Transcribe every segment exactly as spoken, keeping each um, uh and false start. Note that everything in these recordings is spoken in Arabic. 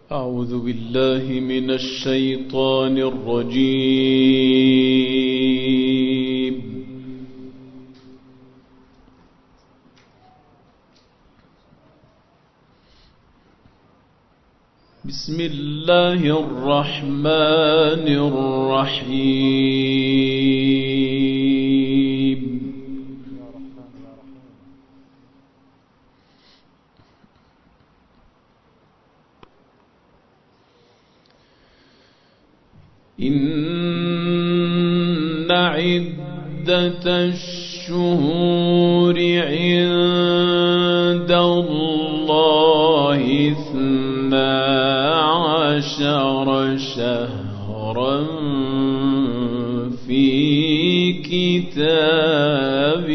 أعوذ بالله من الشيطان الرجيم. بسم الله الرحمن الرحيم. إن عدة الشهور عند الله اثنا عشر شهرا في كتاب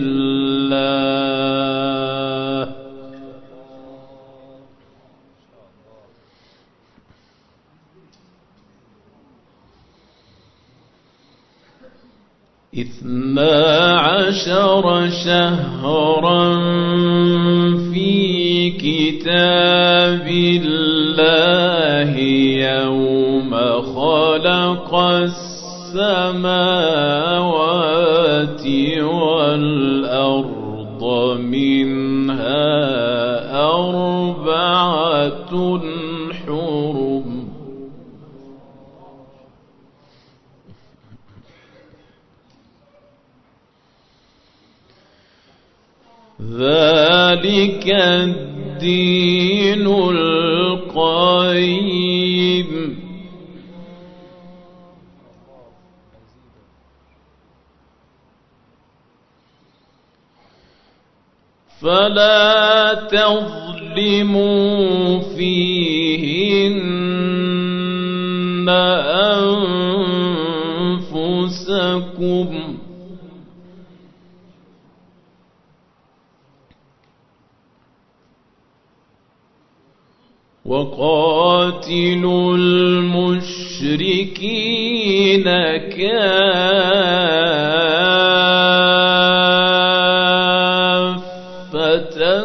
الله اثنا عشر شهرا في كتاب الله يوم خلق السماوات والأرض منها أربعة حرم ذلك الدين القيم فلا تظلموا فيهن أنفسكم وقاتلوا المشركين كافة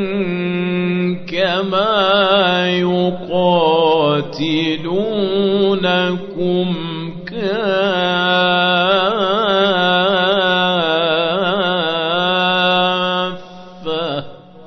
كما يقاتلونكم كافة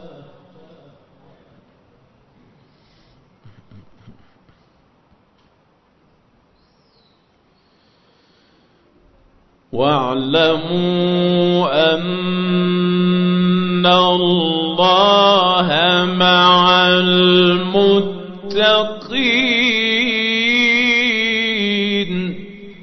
واعلموا أن الله مع المتقين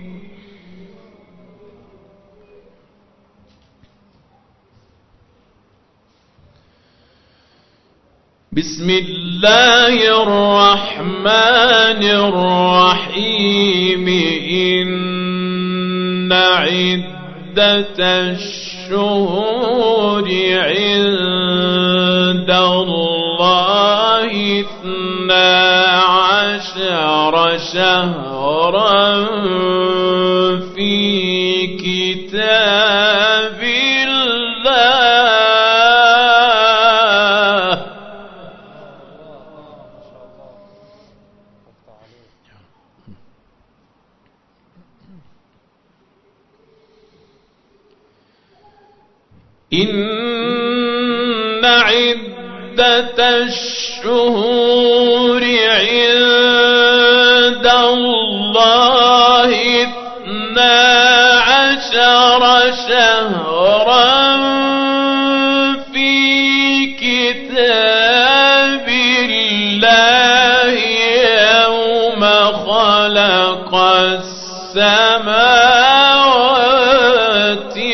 بسم الله الرحمن الرحيم. إن عدة الشهور عند الله اثنا عشر شهرا في كتاب الله إن عدة الشهور عند الله اثنا عشر شهرا في كتاب الله يوم خلق السماوات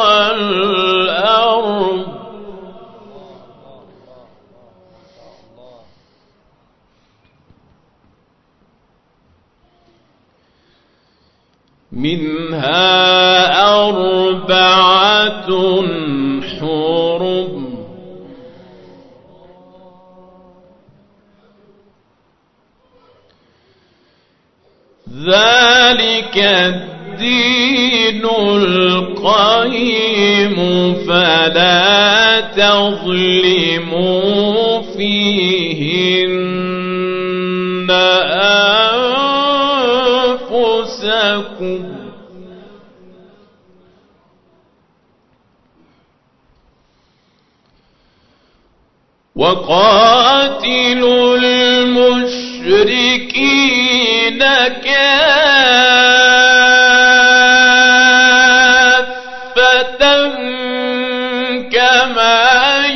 والأرض منها أربعة حرم ذلك الدين القيم فلا تظلموا فيهن وقاتلوا المشركين كافة كما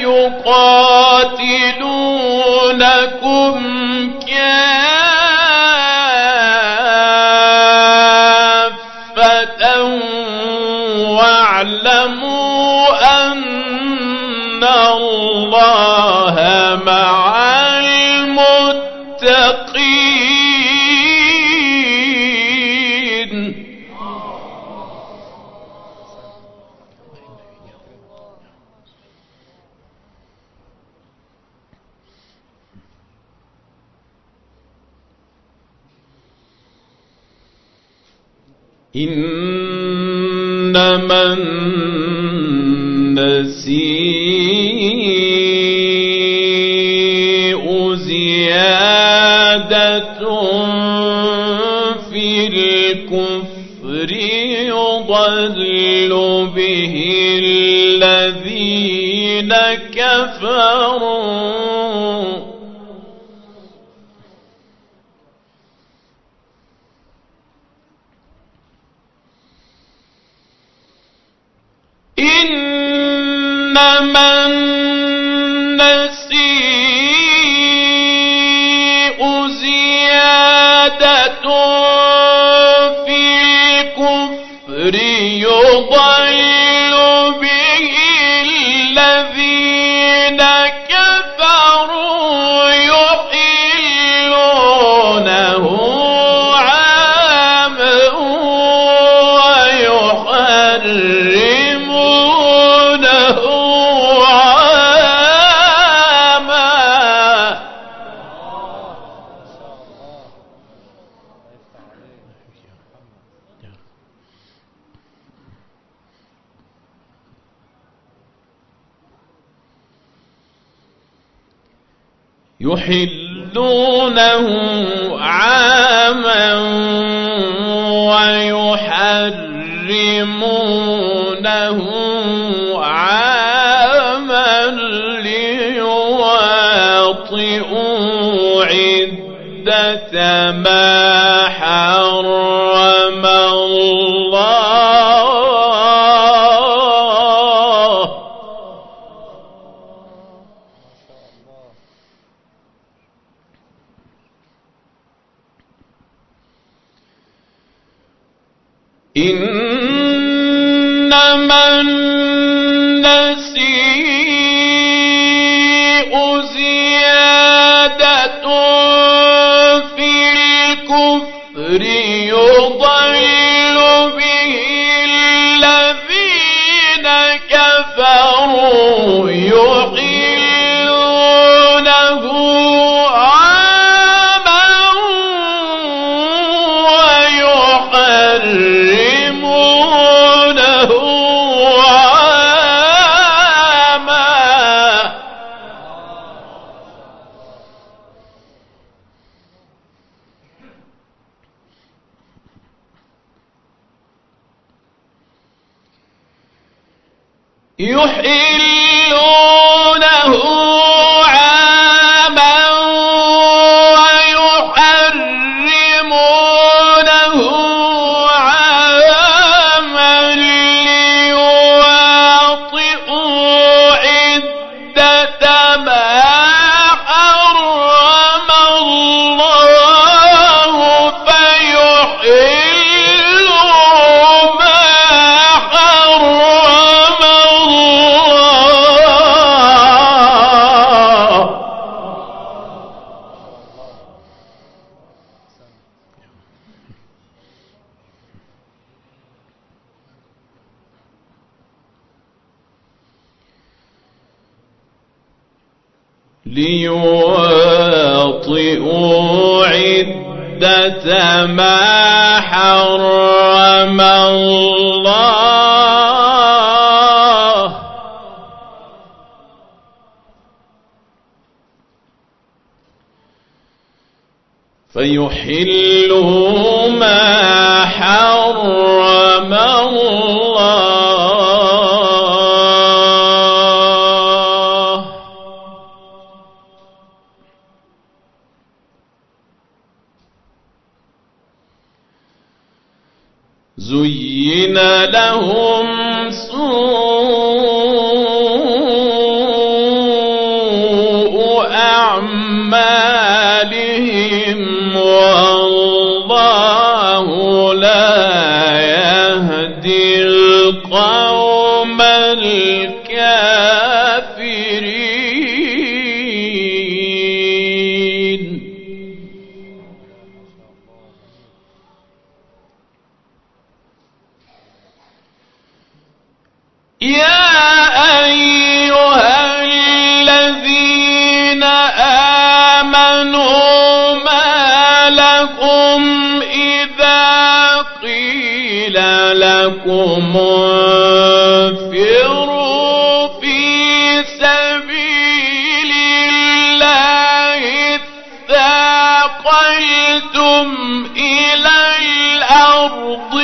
يقاتلونكم كافة واعلموا أن الله مع المتقين. إنما النسيء زيادة في الكفر يضل به الذين كفروا إنما النسيء زيادة في الكفر يضل به الذين كفروا يحلونه عاما ويحرمونه عاما يحلونه عاما ويحرمونه عاما ليواطئوا عدة ما حرم الله. إنما النسيء زيادة في الكفر يضل به الذين كفروا يحلونه عاما ويحرمونه عاما يحلونه عاما ويحرمونه عاما ليواطئوا عدة ما حرم الله فيحلوا ما حرم الله. ليواطئوا عدة ما حرم الله فيحلوا ما حرم الله. زين لهم سوء أعمالهم والله لا يهدي القوم الكافرين. يا أيها الذين آمنوا ما لكم إذا قيل لكم انفروا في سبيل الله اثاقلتم إلى الأرض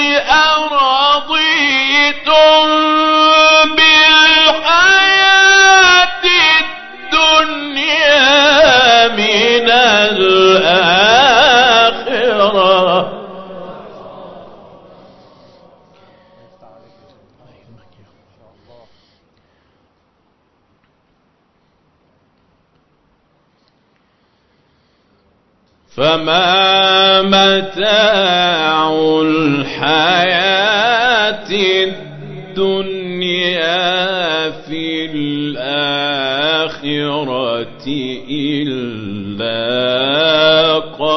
أرضيتم بالحياة الدنيا من الآخرة. فما متاع الحياة الدنيا في الآخرة إلا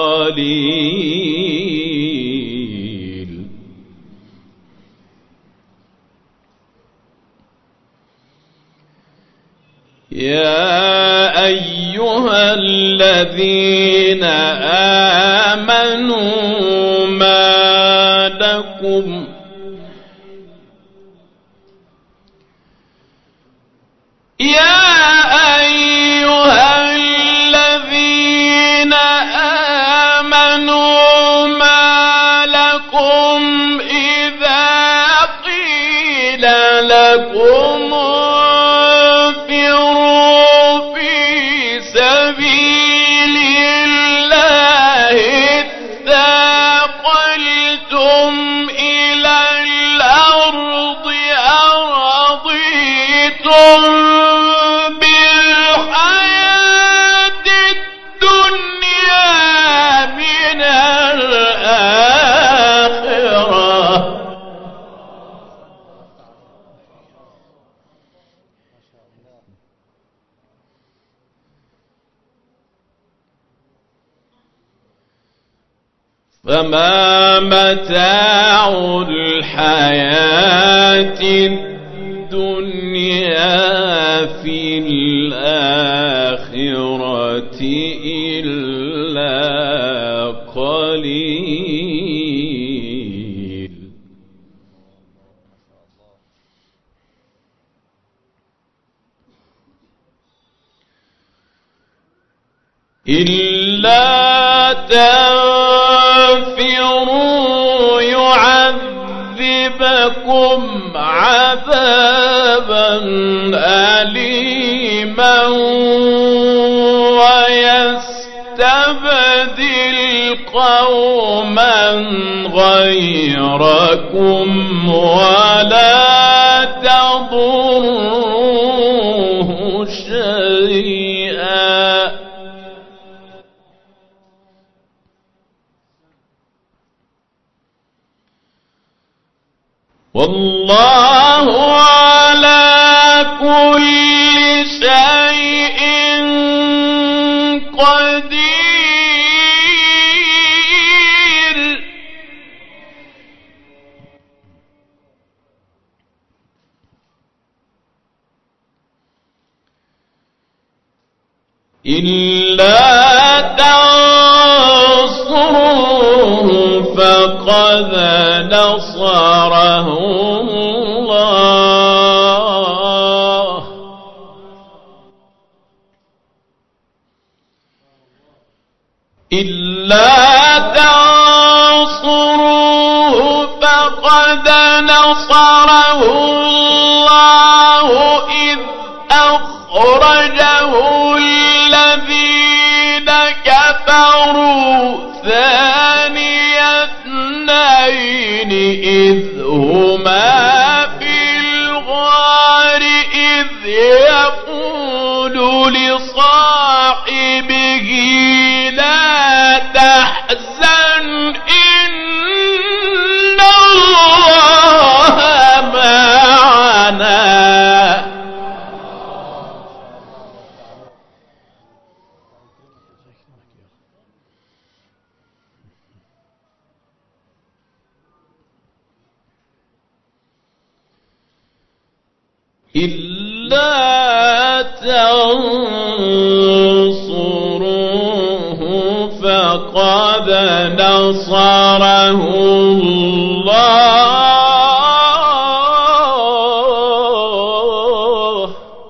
قليل. يا أيها الذين آمنوا ما لكم يا أيها الذين آمنوا ما لكم إذا قيل لكم انفروا في سبيل الله اثاقلتم إلى الأرض أرضيتم بالحياة الدنيا من الآخرة. فما متاع الحياة الدنيا في الآخرة إلا قليل. إلا تنفروا يعذبكم عذابا أليما ويستبدل قوما غيركم ولا تضروه شيئا والله على كل شيء قدير. إلا تنصروه فقد نصره الله إلا تنصروه فقد نصره الله إذ أخرجه الذين كفروا ثاني اثنين النعمتين إذ هما في الغار إذ يقول لصاحبه لا تحزن إن الله معنا. إلا تنصروه فقد نصره الله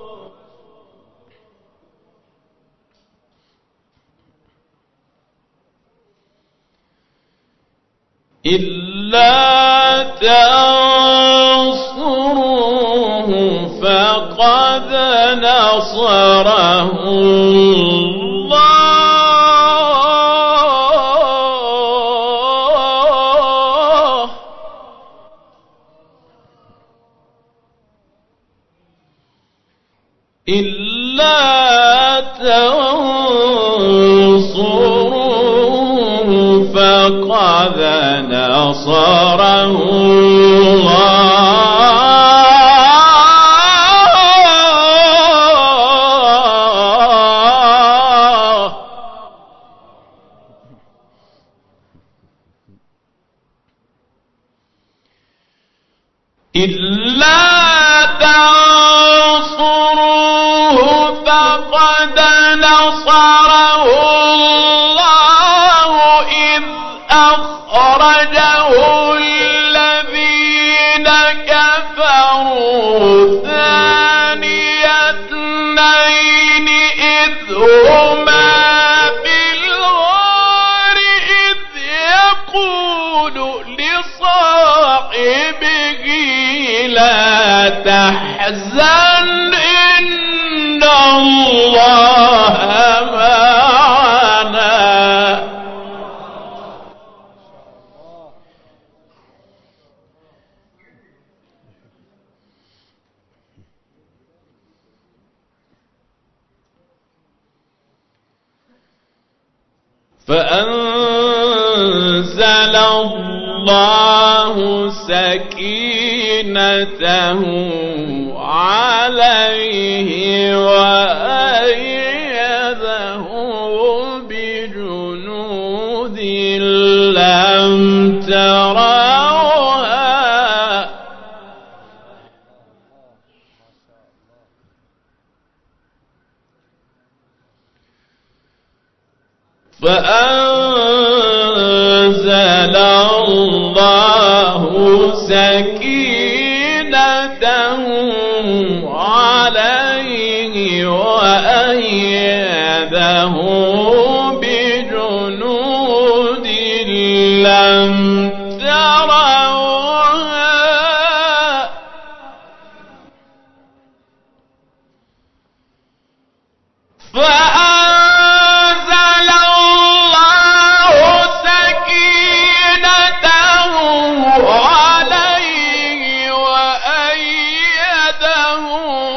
إلا تنصروه فقد نصره الله إلا تنصروه فقد نصره الله إلا تنصروه فقد نصره الله إذ أخرجه الذين كفروا ثاني اثنين إذ هما في الغار إذ يقول لصاحبه لا تحزن إن الله معنا. فأنزل الله سكينته عليه وأيده بجنود لم تروها فأنزل الله سكينته عليه وأيده بجنود لم تروها فأنزل الله سكينته عليه وأيده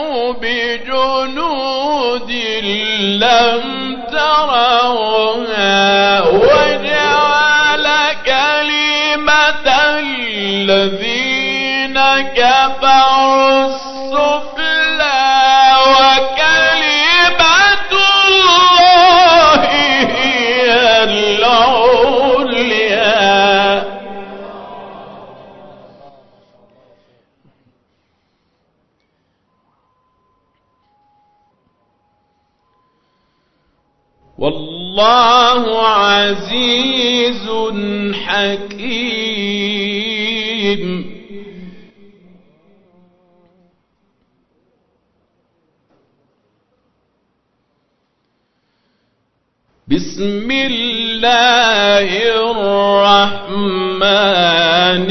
بجنود لم تروها وجعل كلمة الذين كفروا السفلى وكلمة الله هي العليا. والله عزيز حكيم. بسم الله الرحمن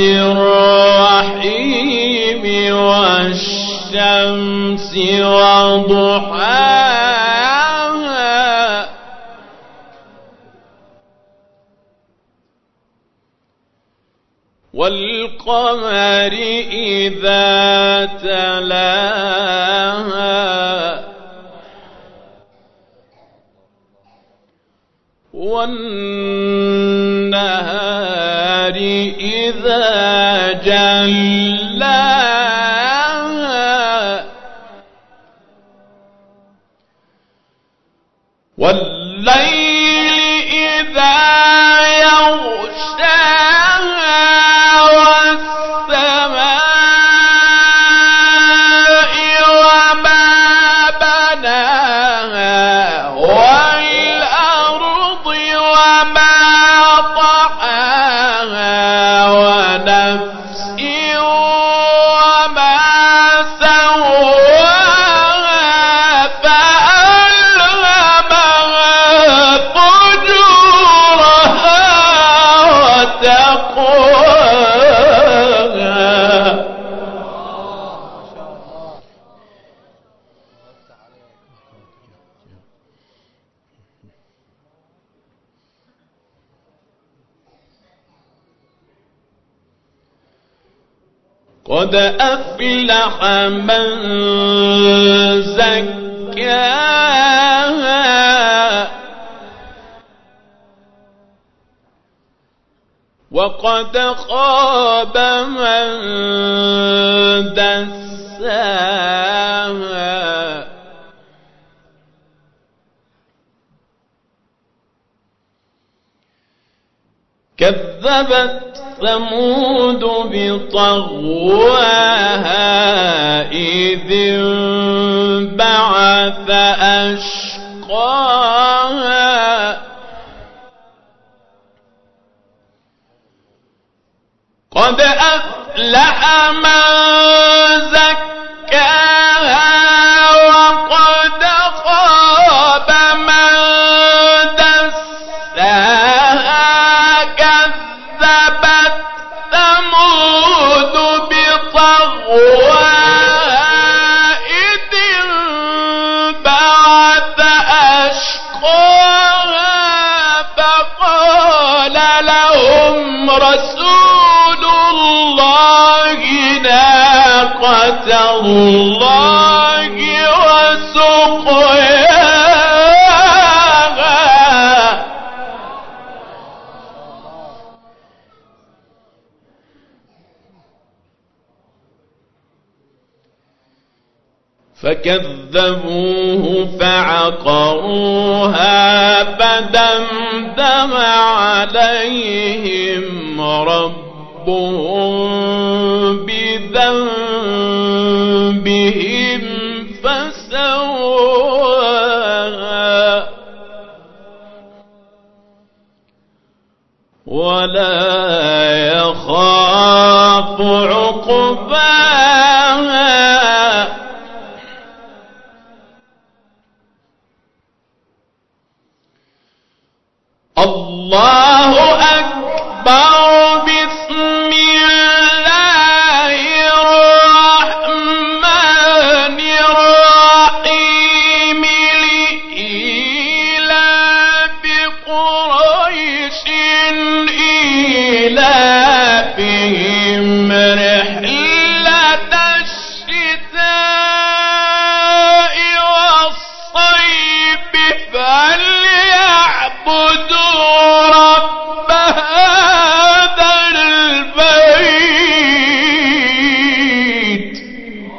الرحيم والشمس وضحاها والقمر إذا تلاها والنهار إذا جلاها والليل إذا يغشاها والسماء وما بناها والأرض وما طحاها ونفس وما سواها فألهمها فجورها وتقواها. قد أفلح من زكاها وقد خاب من دساها. كذبت ثمود بطغواها إذ انبعث أشقاها. قد أفلح من زكاها وقد خاب من دساها. كذبت ثمود بطغواها إذ انبعث أشقاها فقال لهم رسول الله ناقة الله وسقياها. فكذبوه فعقروها فدمدم عليهم ربهم بذنبهم فسواها ولا يخاف عقباها. الله أكبر. بسم الله الرحمن الرحيم. لإيلاف قريش إيلافهم رحلة الشتاء والصيف فليعبدوا رب هذا البيت.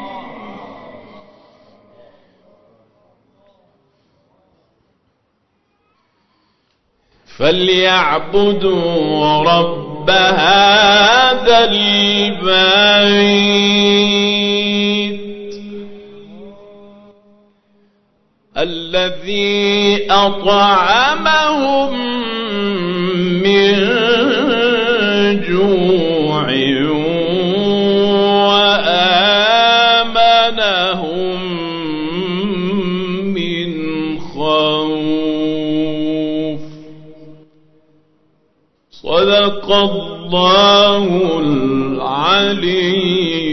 فليعبدوا رب هذا البيت الذي أطعمهم من جوع وآمنهم من خوف. صدق الله العلي